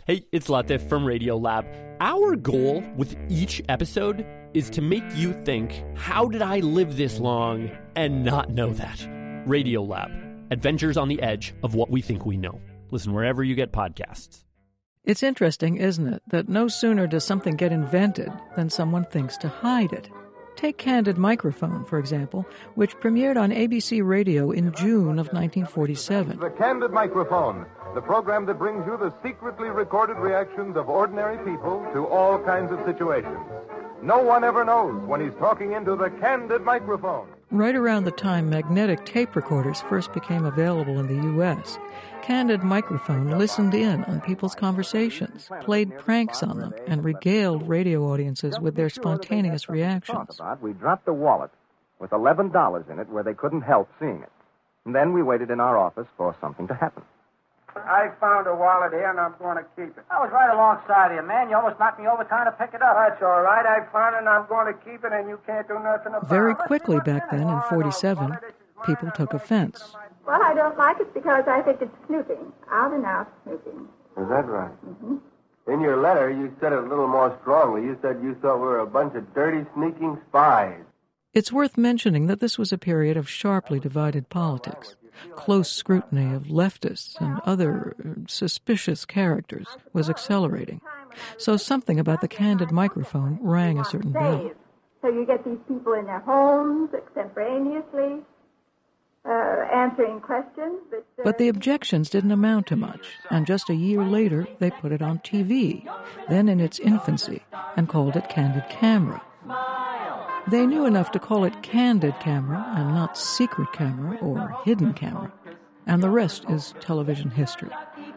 Hey, it's Latif from Radiolab. Our goal with each episode is to make you think, how did I live this long and not know that? Radiolab, adventures on the edge of what we think we know. Listen wherever you get podcasts. It's interesting, isn't it, that no sooner does something get invented than someone thinks to hide it. Take Candid Microphone, for example, which premiered on ABC Radio in June of 1947. The Candid Microphone, the program that brings you the secretly recorded reactions of ordinary people to all kinds of situations. No one ever knows when he's talking into the Candid Microphone. Right around the time magnetic tape recorders first became available in the U.S., Candid Microphone listened in on people's conversations, played pranks on them, and regaled radio audiences with their spontaneous reactions. We dropped the wallet with $11 in it where they couldn't help seeing it. And then we waited in our office for something to happen. I found a wallet here, and I'm going to keep it. I was right alongside you, man. You almost knocked me over trying to pick it up. That's all right. I found it, and I'm going to keep it, and you can't do nothing about it. Very quickly back then, in 47, people took offense. Well, I don't like it because I think it's snooping. Out and out snooping. Is that right? Mm-hmm. In your letter, you said it a little more strongly. You said you thought we were a bunch of dirty, sneaking spies. It's worth mentioning that this was a period of sharply divided politics. Close scrutiny of leftists and other suspicious characters was accelerating. So something about the Candid Microphone rang a certain bell. So you get these people in their homes extemporaneously, answering questions. But the objections didn't amount to much, and just a year later they put it on TV, then in its infancy, and called it Candid Camera. They knew enough to call it Candid Camera and not Secret Camera or Hidden Camera, and the rest is television history.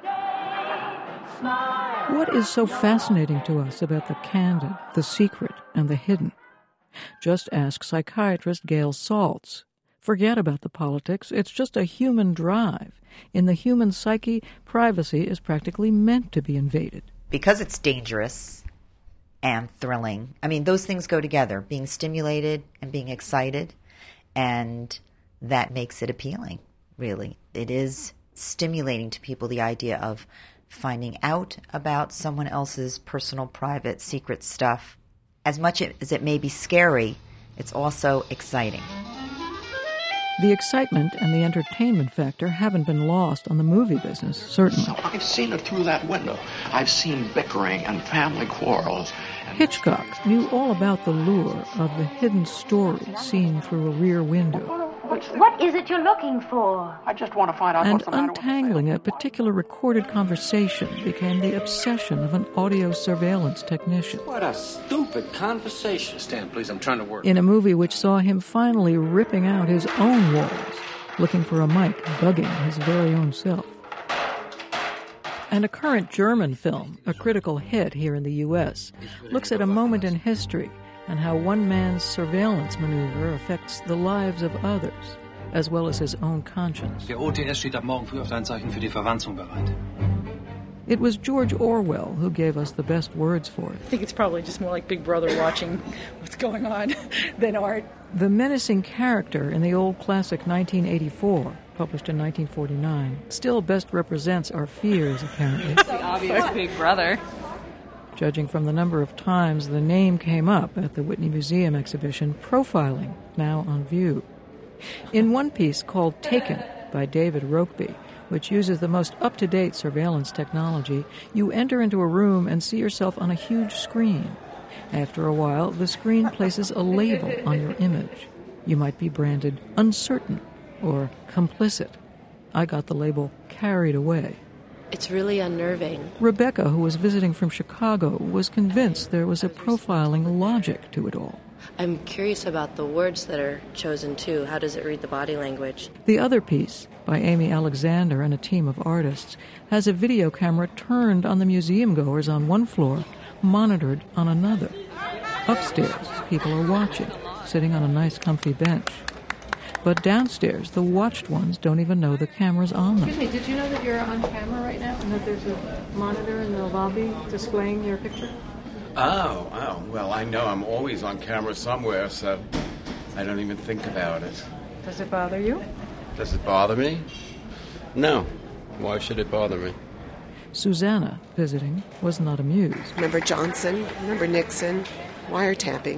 What is so fascinating to us about the candid, the secret, and the hidden? Just ask psychiatrist Gail Saltz. Forget about the politics. It's just a human drive. In the human psyche, privacy is practically meant to be invaded. Because it's dangerous and thrilling. I mean, those things go together, being stimulated and being excited, and that makes it appealing, really. It is stimulating to people, the idea of finding out about someone else's personal, private, secret stuff. As much as it may be scary, it's also exciting. The excitement and the entertainment factor haven't been lost on the movie business, certainly. I've seen it through that window. I've seen bickering and family quarrels. Hitchcock knew all about the lure of the hidden story seen through a rear window. What is it you're looking for? I just want to find out what's the matter with the untangling a particular recorded conversation became the obsession of an audio surveillance technician. What a stupid conversation. Stand, please, I'm trying to work. In a movie which saw him finally ripping out his own walls, looking for a mic, bugging his very own self. And a current German film, a critical hit here in the U.S., looks at a moment in history and how one man's surveillance maneuver affects the lives of others, as well as his own conscience. Der OTS steht ab morgen früh auf dein Zeichen für die Verwanzung bereit. It was George Orwell who gave us the best words for it. I think it's probably just more like Big Brother watching what's going on than art. The menacing character in the old classic 1984, published in 1949, still best represents our fears, apparently. The obvious Big Brother. Judging from the number of times the name came up at the Whitney Museum exhibition, Profiling, now on view. In one piece called Taken by David Rokeby, which uses the most up-to-date surveillance technology, you enter into a room and see yourself on a huge screen. After a while, the screen places a label on your image. You might be branded uncertain or complicit. I got the label carried away. It's really unnerving. Rebecca, who was visiting from Chicago, was convinced there was a profiling logic to it all. I'm curious about the words that are chosen, too. How does it read the body language? The other piece, by Amy Alexander and a team of artists, has a video camera turned on the museum goers on one floor, monitored on another. Upstairs, people are watching, sitting on a nice comfy bench. But downstairs, the watched ones don't even know the camera's on them. Excuse me, did you know that you're on camera right now and that there's a monitor in the lobby displaying your picture? Oh, well, I know I'm always on camera somewhere, so I don't even think about it. Does it bother you? Does it bother me? No. Why should it bother me? Susanna, visiting, was not amused. Remember Johnson? Remember Nixon? Wiretapping.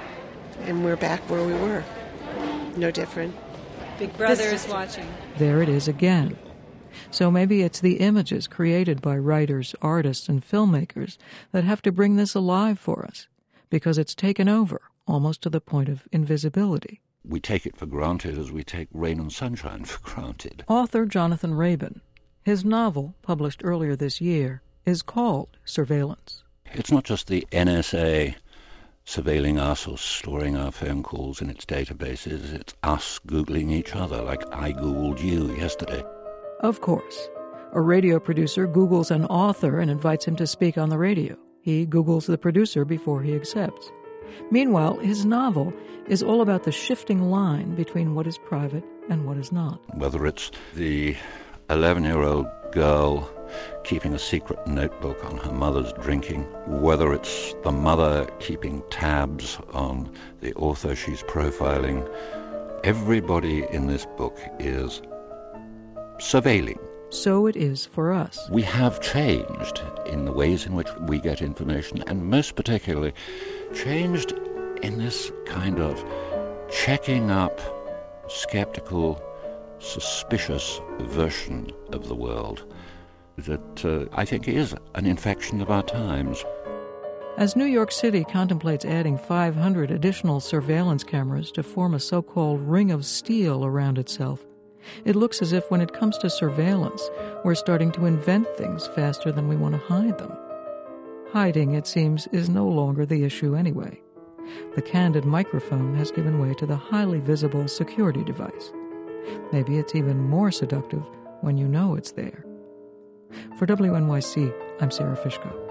And we're back where we were. No different. Big Brother is watching. There it is again. So maybe it's the images created by writers, artists, and filmmakers that have to bring this alive for us, because it's taken over, almost to the point of invisibility. We take it for granted as we take rain and sunshine for granted. Author Jonathan Rabin. His novel, published earlier this year, is called Surveillance. It's not just the NSA surveilling us or storing our phone calls in its databases. It's us Googling each other, like I Googled you yesterday. Of course. A radio producer Googles an author and invites him to speak on the radio. He Googles the producer before he accepts. Meanwhile, his novel is all about the shifting line between what is private and what is not. Whether it's the 11-year-old girl keeping a secret notebook on her mother's drinking, whether it's the mother keeping tabs on the author she's profiling, everybody in this book is surveilling. So it is for us. We have changed in the ways in which we get information, and most particularly changed in this kind of checking up, skeptical, suspicious version of the world that I think is an infection of our times. As New York City contemplates adding 500 additional surveillance cameras to form a so-called ring of steel around itself, it looks as if when it comes to surveillance, we're starting to invent things faster than we want to hide them. Hiding, it seems, is no longer the issue anyway. The candid microphone has given way to the highly visible security device. Maybe it's even more seductive when you know it's there. For WNYC, I'm Sarah Fishko.